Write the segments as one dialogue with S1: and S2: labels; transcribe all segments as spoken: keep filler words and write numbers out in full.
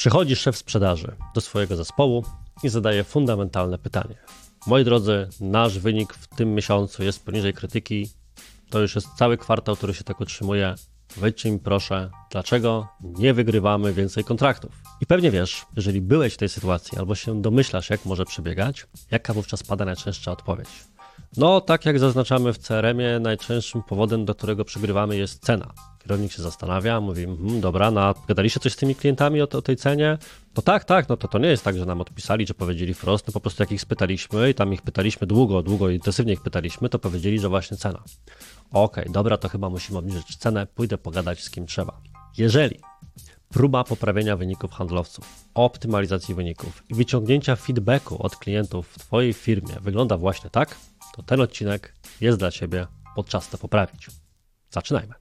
S1: Przychodzi szef sprzedaży do swojego zespołu i zadaje fundamentalne pytanie. Moi drodzy, nasz wynik w tym miesiącu jest poniżej krytyki. To już jest cały kwartał, który się tak utrzymuje. Wejdźcie mi proszę, dlaczego nie wygrywamy więcej kontraktów? I pewnie wiesz, jeżeli byłeś w tej sytuacji albo się domyślasz, jak może przebiegać, jaka wówczas pada najczęstsza odpowiedź? No, tak jak zaznaczamy w C R M-ie, najczęstszym powodem, do którego przegrywamy, jest cena. Kierownik się zastanawia, mówi, hm, dobra, no, gadaliście coś z tymi klientami o, o tej cenie? No tak, tak, no to to nie jest tak, że nam odpisali, że powiedzieli wprost, no po prostu jak ich spytaliśmy i tam ich pytaliśmy długo, długo i intensywnie ich pytaliśmy, to powiedzieli, że właśnie cena. Okej, okay, dobra, to chyba musimy obniżyć cenę, pójdę pogadać z kim trzeba. Jeżeli próba poprawienia wyników handlowców, optymalizacji wyników i wyciągnięcia feedbacku od klientów w Twojej firmie wygląda właśnie tak, to ten odcinek jest dla Ciebie, bo czas to poprawić. Zaczynajmy.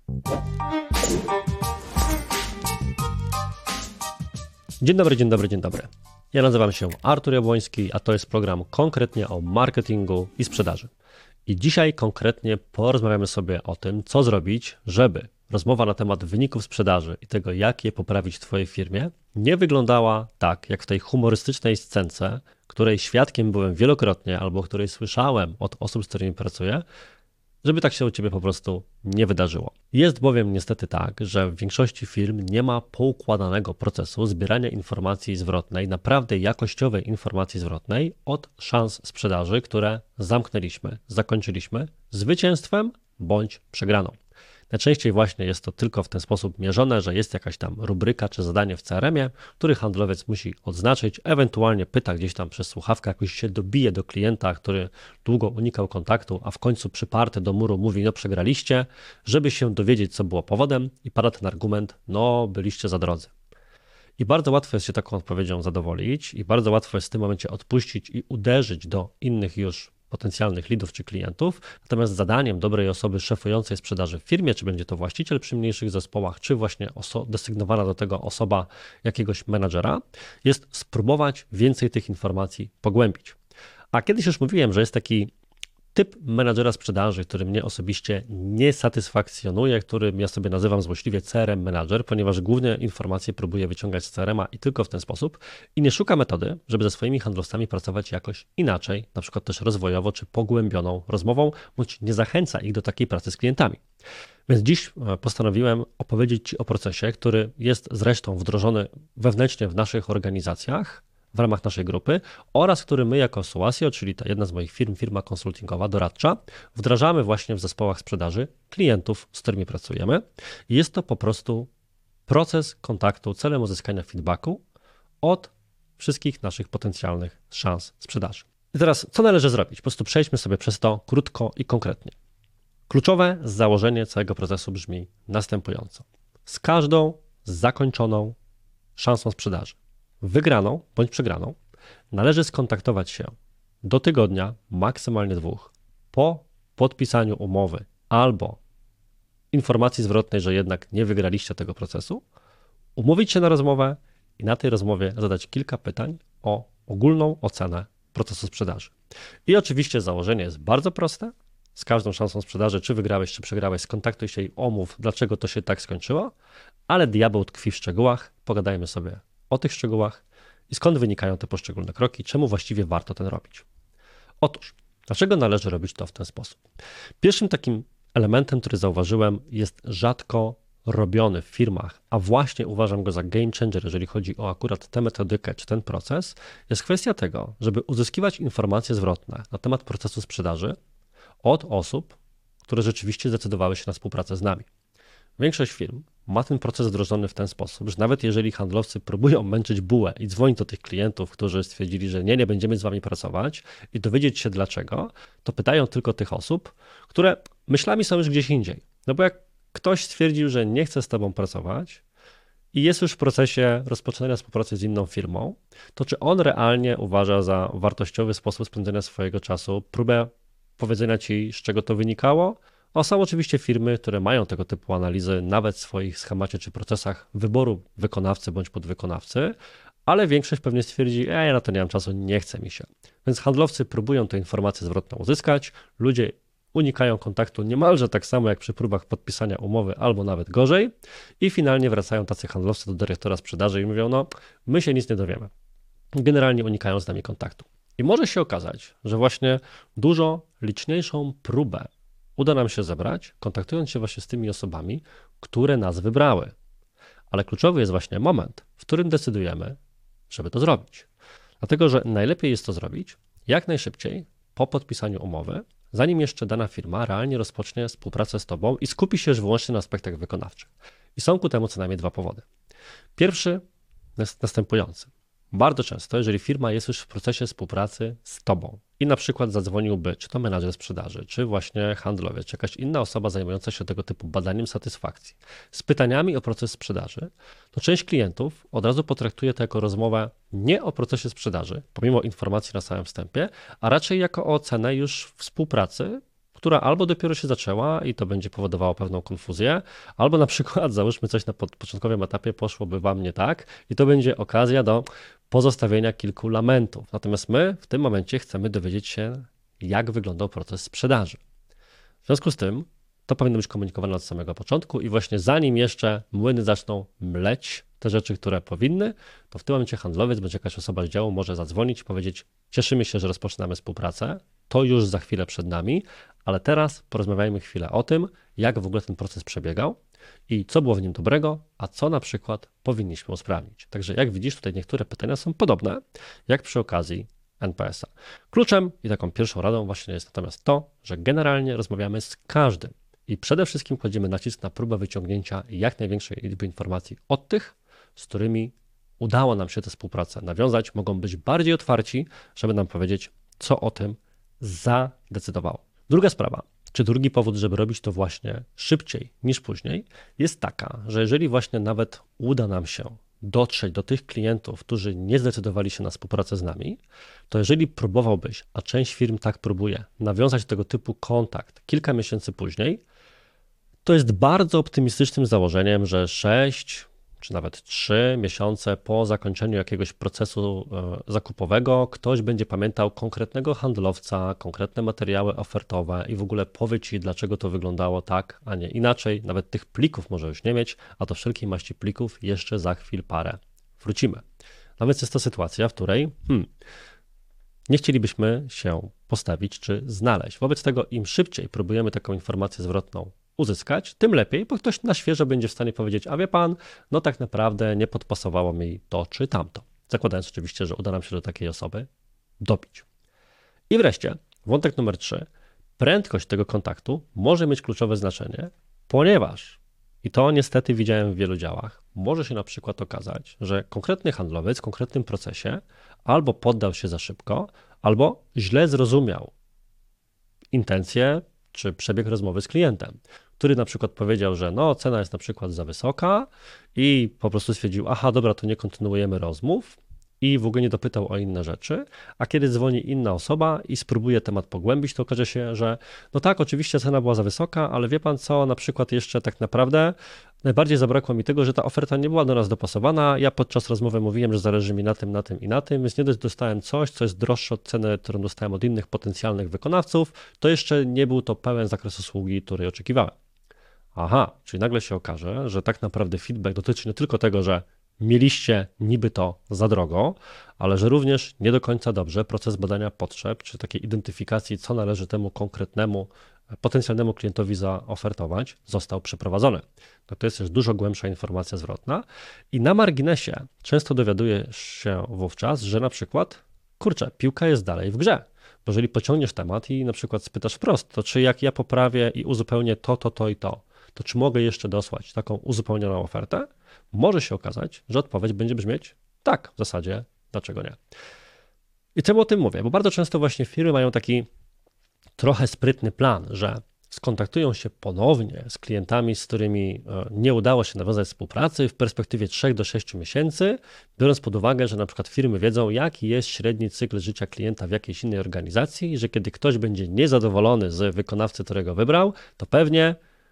S1: Dzień dobry, dzień dobry, dzień dobry. Ja nazywam się Artur Jabłoński, a to jest program konkretnie o marketingu i sprzedaży. I dzisiaj konkretnie porozmawiamy sobie o tym, co zrobić, żeby rozmowa na temat wyników sprzedaży i tego, jak je poprawić w Twojej firmie, nie wyglądała tak, jak w tej humorystycznej scence, której świadkiem byłem wielokrotnie albo której słyszałem od osób, z którymi pracuję, żeby tak się u Ciebie po prostu nie wydarzyło. Jest bowiem niestety tak, że w większości firm nie ma poukładanego procesu zbierania informacji zwrotnej, naprawdę jakościowej informacji zwrotnej od szans sprzedaży, które zamknęliśmy, zakończyliśmy zwycięstwem bądź przegraną. Najczęściej właśnie jest to tylko w ten sposób mierzone, że jest jakaś tam rubryka czy zadanie w C R M-ie, który handlowiec musi odznaczyć, ewentualnie pyta gdzieś tam przez słuchawkę, jakoś się dobije do klienta, który długo unikał kontaktu, a w końcu przyparty do muru mówi, no przegraliście, żeby się dowiedzieć, co było powodem i pada ten argument, no byliście za drodzy. I bardzo łatwo jest się taką odpowiedzią zadowolić i bardzo łatwo jest w tym momencie odpuścić i uderzyć do innych już potencjalnych lidów czy klientów, natomiast zadaniem dobrej osoby szefującej sprzedaży w firmie, czy będzie to właściciel przy mniejszych zespołach, czy właśnie oso- desygnowana do tego osoba jakiegoś menadżera, jest spróbować więcej tych informacji pogłębić. A kiedyś już mówiłem, że jest taki typ menadżera sprzedaży, który mnie osobiście nie satysfakcjonuje, którym ja sobie nazywam złośliwie C R M menadżer, ponieważ głównie informacje próbuję wyciągać z C R M-a i tylko w ten sposób i nie szuka metody, żeby ze swoimi handlowcami pracować jakoś inaczej, na przykład też rozwojowo czy pogłębioną rozmową, bądź nie zachęca ich do takiej pracy z klientami. Więc dziś postanowiłem opowiedzieć Ci o procesie, który jest zresztą wdrożony wewnętrznie w naszych organizacjach, w ramach naszej grupy oraz który my jako Suasio, czyli ta jedna z moich firm, firma konsultingowa, doradcza, wdrażamy właśnie w zespołach sprzedaży klientów, z którymi pracujemy. Jest to po prostu proces kontaktu celem uzyskania feedbacku od wszystkich naszych potencjalnych szans sprzedaży. I teraz co należy zrobić? Po prostu przejdźmy sobie przez to krótko i konkretnie. Kluczowe założenie całego procesu brzmi następująco. Z każdą zakończoną szansą sprzedaży, wygraną bądź przegraną, należy skontaktować się do tygodnia, maksymalnie dwóch, po podpisaniu umowy albo informacji zwrotnej, że jednak nie wygraliście tego procesu, umówić się na rozmowę i na tej rozmowie zadać kilka pytań o ogólną ocenę procesu sprzedaży. I oczywiście założenie jest bardzo proste. Z każdą szansą sprzedaży, czy wygrałeś, czy przegrałeś, skontaktuj się i omów, dlaczego to się tak skończyło, ale diabeł tkwi w szczegółach, pogadajmy sobie o tych szczegółach i skąd wynikają te poszczególne kroki, czemu właściwie warto ten robić. Otóż, dlaczego należy robić to w ten sposób? Pierwszym takim elementem, który zauważyłem, jest rzadko robiony w firmach, a właśnie uważam go za game changer, jeżeli chodzi o akurat tę metodykę czy ten proces, jest kwestia tego, żeby uzyskiwać informacje zwrotne na temat procesu sprzedaży od osób, które rzeczywiście zdecydowały się na współpracę z nami. Większość firm ma ten proces wdrożony w ten sposób, że nawet jeżeli handlowcy próbują męczyć bułę i dzwonić do tych klientów, którzy stwierdzili, że nie, nie będziemy z wami pracować i dowiedzieć się dlaczego, to pytają tylko tych osób, które myślami są już gdzieś indziej. No bo jak ktoś stwierdził, że nie chce z tobą pracować i jest już w procesie rozpoczynania współpracy z inną firmą, to czy on realnie uważa za wartościowy sposób spędzenia swojego czasu próbę powiedzenia ci, z czego to wynikało? A są oczywiście firmy, które mają tego typu analizy nawet w swoich schemacie czy procesach wyboru wykonawcy bądź podwykonawcy, ale większość pewnie stwierdzi, ej, ja na to nie mam czasu, nie chce mi się. Więc handlowcy próbują tę informację zwrotną uzyskać, ludzie unikają kontaktu niemalże tak samo jak przy próbach podpisania umowy, albo nawet gorzej i finalnie wracają tacy handlowcy do dyrektora sprzedaży i mówią, no my się nic nie dowiemy. Generalnie unikają z nami kontaktu. I może się okazać, że właśnie dużo liczniejszą próbę uda nam się zebrać, kontaktując się właśnie z tymi osobami, które nas wybrały. Ale kluczowy jest właśnie moment, w którym decydujemy, żeby to zrobić. Dlatego, że najlepiej jest to zrobić jak najszybciej po podpisaniu umowy, zanim jeszcze dana firma realnie rozpocznie współpracę z Tobą i skupi się już wyłącznie na aspektach wykonawczych. I są ku temu co najmniej dwa powody. Pierwszy jest następujący. Bardzo często, jeżeli firma jest już w procesie współpracy z Tobą i na przykład zadzwoniłby czy to menadżer sprzedaży, czy właśnie handlowiec, czy jakaś inna osoba zajmująca się tego typu badaniem satysfakcji z pytaniami o proces sprzedaży, to część klientów od razu potraktuje to jako rozmowę nie o procesie sprzedaży, pomimo informacji na samym wstępie, a raczej jako o ocenę już współpracy, która albo dopiero się zaczęła i to będzie powodowało pewną konfuzję, albo na przykład załóżmy coś na początkowym etapie poszłoby Wam nie tak i to będzie okazja do pozostawienia kilku lamentów. Natomiast my w tym momencie chcemy dowiedzieć się, jak wyglądał proces sprzedaży. W związku z tym to powinno być komunikowane od samego początku i właśnie zanim jeszcze młyny zaczną mleć te rzeczy, które powinny, to w tym momencie handlowiec bądź jakaś osoba z działu może zadzwonić i powiedzieć: cieszymy się, że rozpoczynamy współpracę, to już za chwilę przed nami, ale teraz porozmawiajmy chwilę o tym, jak w ogóle ten proces przebiegał i co było w nim dobrego, a co na przykład powinniśmy usprawnić. Także jak widzisz, tutaj niektóre pytania są podobne, jak przy okazji N P S a. Kluczem i taką pierwszą radą właśnie jest natomiast to, że generalnie rozmawiamy z każdym i przede wszystkim kładziemy nacisk na próbę wyciągnięcia jak największej liczby informacji od tych, z którymi udało nam się tę współpracę nawiązać, mogą być bardziej otwarci, żeby nam powiedzieć, co o tym zadecydowało. Druga sprawa, czy drugi powód, żeby robić to właśnie szybciej niż później, jest taka, że jeżeli właśnie nawet uda nam się dotrzeć do tych klientów, którzy nie zdecydowali się na współpracę z nami, to jeżeli próbowałbyś, a część firm tak próbuje, nawiązać tego typu kontakt kilka miesięcy później, to jest bardzo optymistycznym założeniem, że sześć czy nawet trzy miesiące po zakończeniu jakiegoś procesu zakupowego ktoś będzie pamiętał konkretnego handlowca, konkretne materiały ofertowe i w ogóle powie Ci, dlaczego to wyglądało tak, a nie inaczej. Nawet tych plików może już nie mieć, a do wszelkiej maści plików jeszcze za chwil parę wrócimy. No więc jest to sytuacja, w której hmm, nie chcielibyśmy się postawić czy znaleźć. Wobec tego im szybciej próbujemy taką informację zwrotną uzyskać, tym lepiej, bo ktoś na świeżo będzie w stanie powiedzieć: a wie pan, no tak naprawdę nie podpasowało mi to czy tamto. Zakładając oczywiście, że uda nam się do takiej osoby dobić. I wreszcie wątek numer trzy. Prędkość tego kontaktu może mieć kluczowe znaczenie, ponieważ, i to niestety widziałem w wielu działach, może się na przykład okazać, że konkretny handlowiec w konkretnym procesie albo poddał się za szybko, albo źle zrozumiał intencje czy przebieg rozmowy z klientem, który na przykład powiedział, że no cena jest na przykład za wysoka i po prostu stwierdził: aha, dobra, to nie kontynuujemy rozmów i w ogóle nie dopytał o inne rzeczy, a kiedy dzwoni inna osoba i spróbuje temat pogłębić, to okaże się, że no tak, oczywiście cena była za wysoka, ale wie pan co, na przykład jeszcze tak naprawdę najbardziej zabrakło mi tego, że ta oferta nie była do nas dopasowana. Ja podczas rozmowy mówiłem, że zależy mi na tym, na tym i na tym, więc nie dość dostałem coś, co jest droższe od ceny, którą dostałem od innych potencjalnych wykonawców, to jeszcze nie był to pełen zakres usługi, której oczekiwałem. Aha, czyli nagle się okaże, że tak naprawdę feedback dotyczy nie tylko tego, że mieliście niby to za drogo, ale że również nie do końca dobrze proces badania potrzeb, czy takiej identyfikacji, co należy temu konkretnemu potencjalnemu klientowi zaofertować, został przeprowadzony. No to jest też dużo głębsza informacja zwrotna i na marginesie często dowiaduje się wówczas, że na przykład, kurczę, piłka jest dalej w grze, bo jeżeli pociągniesz temat i na przykład spytasz wprost, to czy jak ja poprawię i uzupełnię to, to, to i to, to czy mogę jeszcze dosłać taką uzupełnioną ofertę? Może się okazać, że odpowiedź będzie brzmieć tak, w zasadzie dlaczego nie. I czemu o tym mówię? Bo bardzo często właśnie firmy mają taki trochę sprytny plan, że skontaktują się ponownie z klientami, z którymi nie udało się nawiązać współpracy w perspektywie trzech do sześciu miesięcy, biorąc pod uwagę, że na przykład firmy wiedzą, jaki jest średni cykl życia klienta w jakiejś innej organizacji i że kiedy ktoś będzie niezadowolony z wykonawcy, którego wybrał, to pewnie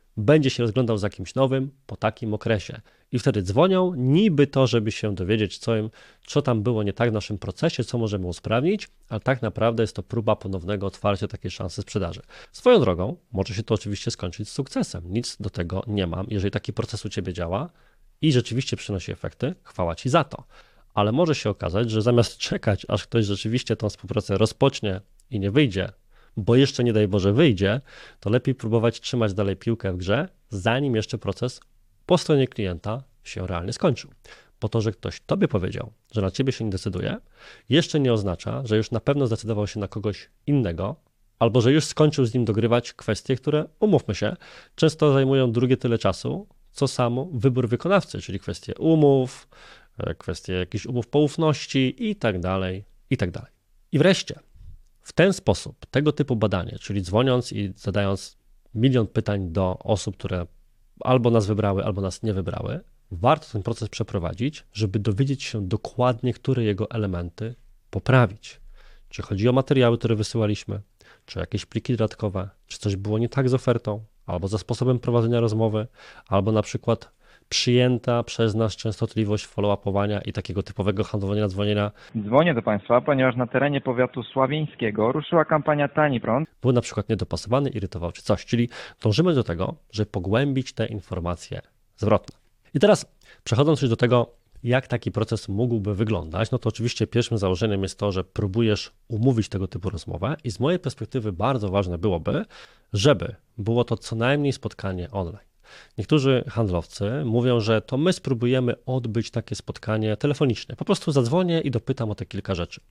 S1: będzie się rozglądał za kimś nowym po takim okresie. I wtedy dzwonią, niby to, żeby się dowiedzieć, co, im, co tam było nie tak w naszym procesie, co możemy usprawnić, ale tak naprawdę jest to próba ponownego otwarcia takiej szansy sprzedaży. Swoją drogą, może się to oczywiście skończyć z sukcesem. Nic do tego nie mam. Jeżeli taki proces u Ciebie działa i rzeczywiście przynosi efekty, chwała Ci za to. Ale może się okazać, że zamiast czekać, aż ktoś rzeczywiście tą współpracę rozpocznie i nie wyjdzie, bo jeszcze nie daj Boże wyjdzie, to lepiej próbować trzymać dalej piłkę w grze, zanim jeszcze proces po stronie klienta się realnie skończył. Bo to, że ktoś Tobie powiedział, że na Ciebie się nie decyduje, jeszcze nie oznacza, że już na pewno zdecydował się na kogoś innego, albo że już skończył z nim dogrywać kwestie, które, umówmy się, często zajmują drugie tyle czasu, co sam wybór wykonawcy, czyli kwestie umów, kwestie jakichś umów poufności i tak dalej, i tak dalej. I wreszcie, w ten sposób, tego typu badanie, czyli dzwoniąc i zadając milion pytań do osób, które albo nas wybrały, albo nas nie wybrały, warto ten proces przeprowadzić, żeby dowiedzieć się dokładnie, które jego elementy poprawić. Czy chodzi o materiały, które wysyłaliśmy, czy jakieś pliki dodatkowe, czy coś było nie tak z ofertą, albo za sposobem prowadzenia rozmowy, albo na przykład przyjęta przez nas częstotliwość follow-upowania i takiego typowego handlowania, dzwonienia.
S2: Dzwonię do Państwa, ponieważ na terenie powiatu sławieńskiego ruszyła kampania Tani Prąd.
S1: Był na przykład niedopasowany, irytował czy coś, czyli dążymy do tego, żeby pogłębić te informacje zwrotne. I teraz przechodząc już do tego, jak taki proces mógłby wyglądać, no to oczywiście pierwszym założeniem jest to, że próbujesz umówić tego typu rozmowę i z mojej perspektywy bardzo ważne byłoby, żeby było to co najmniej spotkanie online. Niektórzy handlowcy mówią, że to my spróbujemy odbyć takie spotkanie telefoniczne. Po prostu zadzwonię i dopytam o te kilka rzeczy.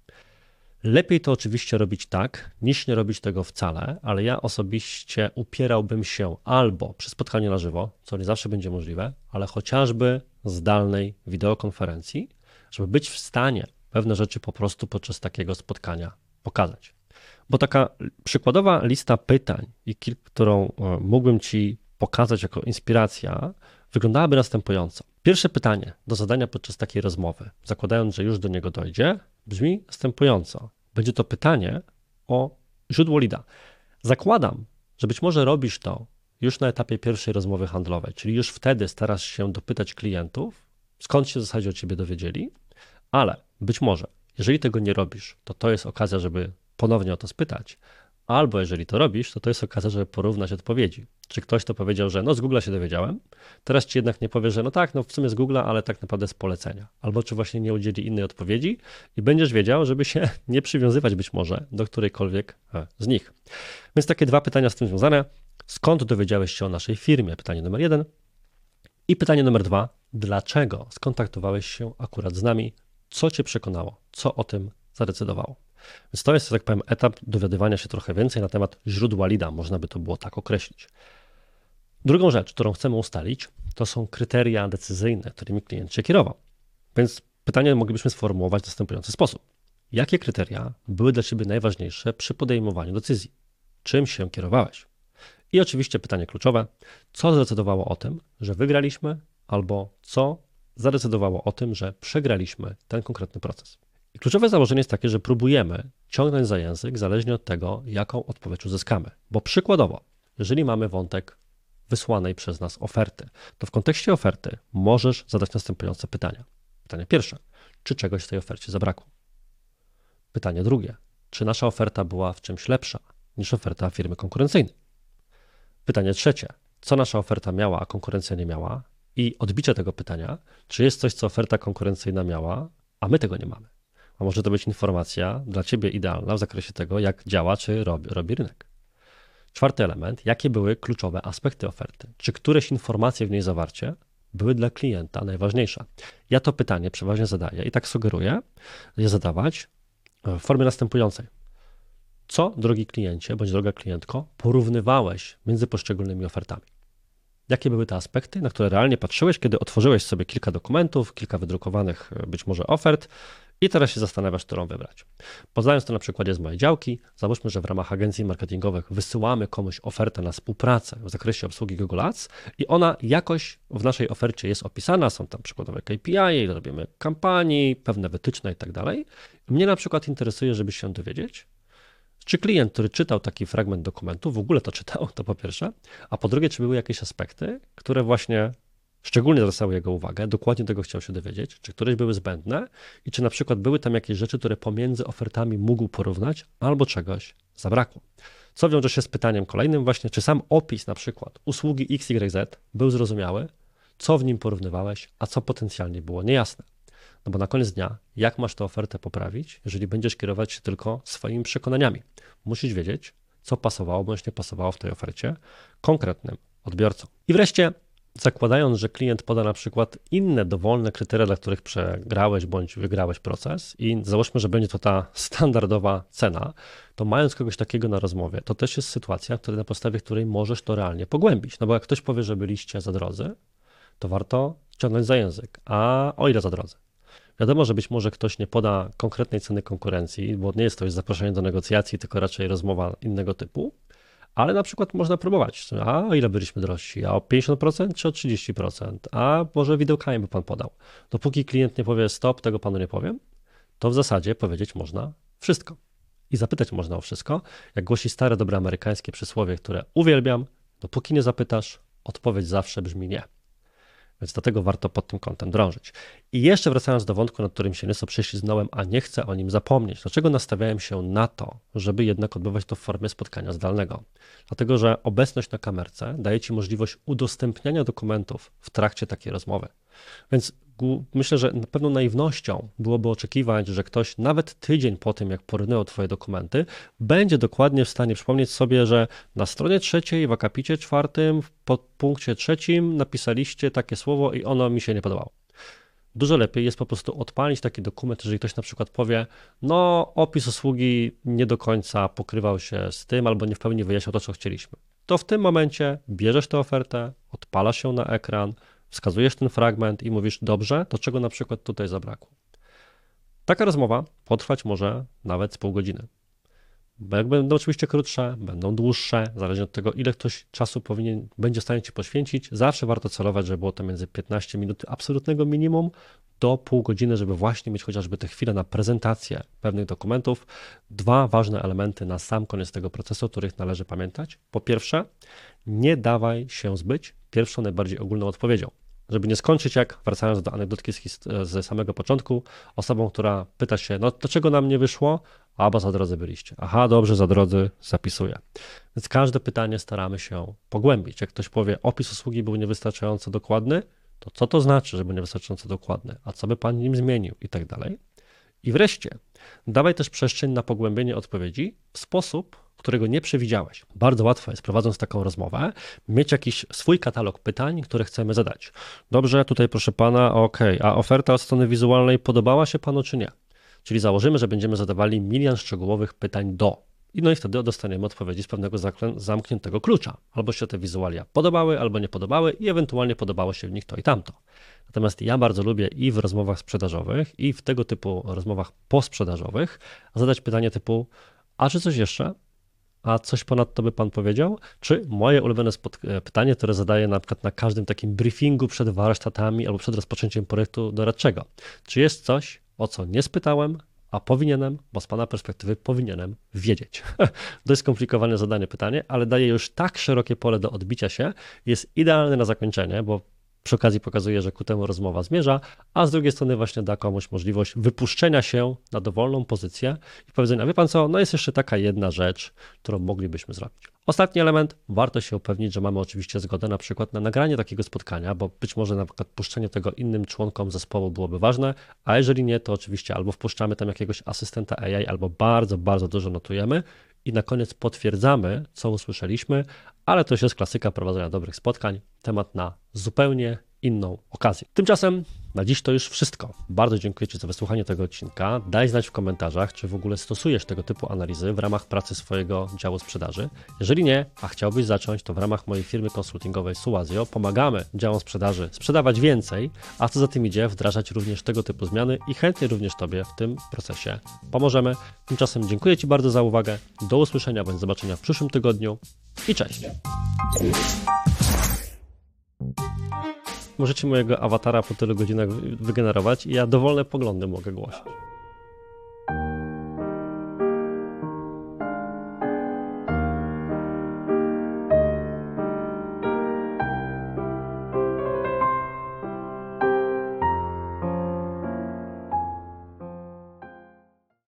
S1: Lepiej to oczywiście robić tak, niż nie robić tego wcale, ale ja osobiście upierałbym się albo przy spotkaniu na żywo, co nie zawsze będzie możliwe, ale chociażby zdalnej wideokonferencji, żeby być w stanie pewne rzeczy po prostu podczas takiego spotkania pokazać. Bo taka przykładowa lista pytań, którą mógłbym Ci pokazać jako inspiracja, wyglądałaby następująco. Pierwsze pytanie do zadania podczas takiej rozmowy, zakładając, że już do niego dojdzie, brzmi następująco. Będzie to pytanie o źródło leada. Zakładam, że być może robisz to już na etapie pierwszej rozmowy handlowej, czyli już wtedy starasz się dopytać klientów, skąd się w zasadzie o Ciebie dowiedzieli, ale być może, jeżeli tego nie robisz, to to jest okazja, żeby ponownie o to spytać, albo jeżeli to robisz, to to jest okazja, żeby porównać odpowiedzi. Czy ktoś to powiedział, że no z Google'a się dowiedziałem, teraz Ci jednak nie powie, że no tak, no w sumie z Google'a, ale tak naprawdę z polecenia. Albo czy właśnie nie udzieli innej odpowiedzi i będziesz wiedział, żeby się nie przywiązywać być może do którejkolwiek z nich. Więc takie dwa pytania z tym związane. Skąd dowiedziałeś się o naszej firmie? Pytanie numer jeden. I pytanie numer dwa. Dlaczego skontaktowałeś się akurat z nami? Co Cię przekonało? Co o tym zadecydowało? Więc to jest, tak powiem, etap dowiadywania się trochę więcej na temat źródła leada, można by to było tak określić. Drugą rzecz, którą chcemy ustalić, to są kryteria decyzyjne, którymi klient się kierował. Więc pytanie moglibyśmy sformułować w następujący sposób. Jakie kryteria były dla Ciebie najważniejsze przy podejmowaniu decyzji? Czym się kierowałeś? I oczywiście pytanie kluczowe, co zdecydowało o tym, że wygraliśmy, albo co zadecydowało o tym, że przegraliśmy ten konkretny proces. I kluczowe założenie jest takie, że próbujemy ciągnąć za język zależnie od tego, jaką odpowiedź uzyskamy. Bo przykładowo, jeżeli mamy wątek wysłanej przez nas oferty, to w kontekście oferty możesz zadać następujące pytania. Pytanie pierwsze, czy czegoś w tej ofercie zabrakło? Pytanie drugie, czy nasza oferta była w czymś lepsza niż oferta firmy konkurencyjnej? Pytanie trzecie, co nasza oferta miała, a konkurencja nie miała? I odbicie tego pytania, czy jest coś, co oferta konkurencyjna miała, a my tego nie mamy? A może to być informacja dla Ciebie idealna w zakresie tego, jak działa, czy robi, robi rynek. Czwarty element, jakie były kluczowe aspekty oferty? Czy któreś informacje w niej zawarcie były dla klienta najważniejsze? Ja to pytanie przeważnie zadaję i tak sugeruję je zadawać w formie następującej. Co, drogi kliencie, bądź droga klientko, porównywałeś między poszczególnymi ofertami? Jakie były te aspekty, na które realnie patrzyłeś, kiedy otworzyłeś sobie kilka dokumentów, kilka wydrukowanych być może ofert i teraz się zastanawiasz, którą wybrać. Poznając to na przykładzie z mojej działki, załóżmy, że w ramach agencji marketingowych wysyłamy komuś ofertę na współpracę w zakresie obsługi Google Ads i ona jakoś w naszej ofercie jest opisana, są tam przykładowe K P I, robimy kampanii, pewne wytyczne i tak dalej. Mnie na przykład interesuje, żeby się dowiedzieć, Czy klient, który czytał taki fragment dokumentu, w ogóle to czytał, to po pierwsze, a po drugie, czy były jakieś aspekty, które właśnie szczególnie zwracały jego uwagę, dokładnie tego chciał się dowiedzieć, czy któreś były zbędne i czy na przykład były tam jakieś rzeczy, które pomiędzy ofertami mógł porównać, albo czegoś zabrakło. Co wiąże się z pytaniem kolejnym właśnie, czy sam opis na przykład usługi X Y Z był zrozumiały, co w nim porównywałeś, a co potencjalnie było niejasne. No bo na koniec dnia, jak masz tę ofertę poprawić, jeżeli będziesz kierować się tylko swoimi przekonaniami? Musisz wiedzieć, co pasowało bądź nie pasowało w tej ofercie konkretnym odbiorcom. I wreszcie, zakładając, że klient poda na przykład inne dowolne kryteria, dla których przegrałeś bądź wygrałeś proces i załóżmy, że będzie to ta standardowa cena, to mając kogoś takiego na rozmowie, to też jest sytuacja, która, na podstawie której możesz to realnie pogłębić. No bo jak ktoś powie, że byliście za drodzy, to warto ciągnąć za język. A o ile za drodzy? Wiadomo, że być może ktoś nie poda konkretnej ceny konkurencji, bo nie jest to już zaproszenie do negocjacji, tylko raczej rozmowa innego typu, ale na przykład można próbować. A o ile byliśmy drożsi? A o pięćdziesiąt procent czy o trzydzieści procent? A może widełkami by pan podał? Dopóki klient nie powie stop, tego panu nie powiem, to w zasadzie powiedzieć można wszystko. I zapytać można o wszystko. Jak głosi stare, dobre amerykańskie przysłowie, które uwielbiam, dopóki nie zapytasz, odpowiedź zawsze brzmi nie. Więc dlatego warto pod tym kątem drążyć. I jeszcze wracając do wątku, nad którym się nieco prześlizgnąłem, a nie chcę o nim zapomnieć. Dlaczego nastawiałem się na to, żeby jednak odbywać to w formie spotkania zdalnego? Dlatego, że obecność na kamerce daje Ci możliwość udostępniania dokumentów w trakcie takiej rozmowy. Więc myślę, że pewną naiwnością byłoby oczekiwać, że ktoś nawet tydzień po tym, jak porynęło Twoje dokumenty, będzie dokładnie w stanie przypomnieć sobie, że na stronie trzeciej, w akapicie czwartym, w podpunkcie trzecim napisaliście takie słowo i ono mi się nie podobało. Dużo lepiej jest po prostu odpalić taki dokument, jeżeli ktoś na przykład powie, no opis usługi nie do końca pokrywał się z tym albo nie w pełni wyjaśniał to, co chcieliśmy. To w tym momencie bierzesz tę ofertę, odpalasz ją na ekran, wskazujesz ten fragment i mówisz, dobrze, to czego na przykład tutaj zabrakło. Taka rozmowa potrwać może nawet z pół godziny. Będą oczywiście krótsze, będą dłuższe, zależnie od tego, ile ktoś czasu powinien, będzie w stanie Ci poświęcić. Zawsze warto celować, żeby było to między piętnaście minut absolutnego minimum do pół godziny, żeby właśnie mieć chociażby te chwile na prezentację pewnych dokumentów. Dwa ważne elementy na sam koniec tego procesu, o których należy pamiętać. Po pierwsze, nie dawaj się zbyć pierwszą, najbardziej ogólną odpowiedzią. Żeby nie skończyć jak, wracając do anegdotki z, z samego początku, osobą, która pyta się, no dlaczego nam nie wyszło? A, bo za drodzy byliście. Aha, dobrze, za drodzy, zapisuję. Więc każde pytanie staramy się pogłębić. Jak ktoś powie, opis usługi był niewystarczająco dokładny, to co to znaczy, że był niewystarczająco dokładny? A co by pan nim zmienił? I tak dalej. I wreszcie, dawaj też przestrzeń na pogłębienie odpowiedzi w sposób, którego nie przewidziałeś. Bardzo łatwo jest, prowadząc taką rozmowę, mieć jakiś swój katalog pytań, które chcemy zadać. Dobrze, tutaj proszę pana, ok, a oferta od strony wizualnej podobała się panu czy nie? Czyli założymy, że będziemy zadawali milion szczegółowych pytań do. I no i wtedy dostaniemy odpowiedzi z pewnego zamkniętego klucza. Albo się te wizualia podobały, albo nie podobały i ewentualnie podobało się w nich to i tamto. Natomiast ja bardzo lubię i w rozmowach sprzedażowych, i w tego typu rozmowach posprzedażowych zadać pytanie typu, a czy coś jeszcze? A coś ponadto by pan powiedział? Czy moje ulubione pytanie, które zadaję na przykład na każdym takim briefingu przed warsztatami albo przed rozpoczęciem projektu doradczego. Czy jest coś, o co nie spytałem, a powinienem, bo z pana perspektywy powinienem wiedzieć. Dość skomplikowane zadanie, pytanie, ale daje już tak szerokie pole do odbicia się, jest idealne na zakończenie, bo przy okazji pokazuje, że ku temu rozmowa zmierza, a z drugiej strony właśnie da komuś możliwość wypuszczenia się na dowolną pozycję i powiedzenia, wie pan co, no jest jeszcze taka jedna rzecz, którą moglibyśmy zrobić. Ostatni element, warto się upewnić, że mamy oczywiście zgodę na przykład na nagranie takiego spotkania, bo być może na przykład puszczenie tego innym członkom zespołu byłoby ważne, a jeżeli nie, to oczywiście albo wpuszczamy tam jakiegoś asystenta A I, albo bardzo, bardzo dużo notujemy i na koniec potwierdzamy, co usłyszeliśmy, ale to już jest klasyka prowadzenia dobrych spotkań, temat na zupełnie inną okazję. Tymczasem na dziś to już wszystko. Bardzo dziękuję Ci za wysłuchanie tego odcinka. Daj znać w komentarzach, czy w ogóle stosujesz tego typu analizy w ramach pracy swojego działu sprzedaży. Jeżeli nie, a chciałbyś zacząć, to w ramach mojej firmy konsultingowej Suazio pomagamy działom sprzedaży sprzedawać więcej, a co za tym idzie, wdrażać również tego typu zmiany i chętnie również Tobie w tym procesie pomożemy. Tymczasem dziękuję Ci bardzo za uwagę. Do usłyszenia bądź zobaczenia w przyszłym tygodniu i cześć! Możecie mojego awatara po tylu godzinach wygenerować i ja dowolne poglądy mogę głosić.